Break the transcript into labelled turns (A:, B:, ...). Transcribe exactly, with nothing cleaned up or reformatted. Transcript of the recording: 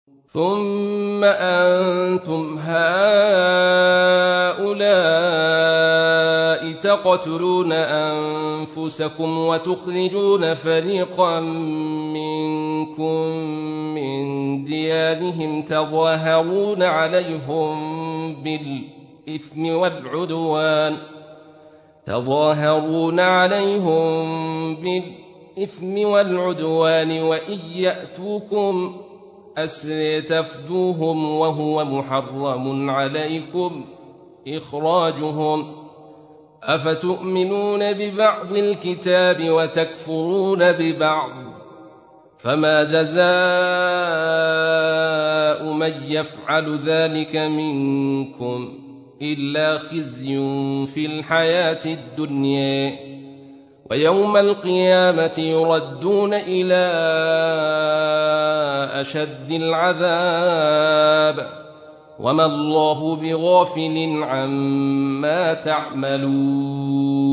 A: ثم أنتم هؤلاء تقتلون أنفسكم وتخرجون فريقا منكم من ديارهم تظاهرون عليهم بالإثم والعدوان تظاهرون عليهم بالإثم والعدوان وإن يأتوكم أسرى تفدوهم وهو محرم عليكم إخراجهم أفتؤمنون ببعض الكتاب وتكفرون ببعض فما جزاء من يفعل ذلك منكم إلا خزي في الحياة الدنيا ويوم القيامة يردون إلى أشد العذاب وما الله بغافل عما تعملون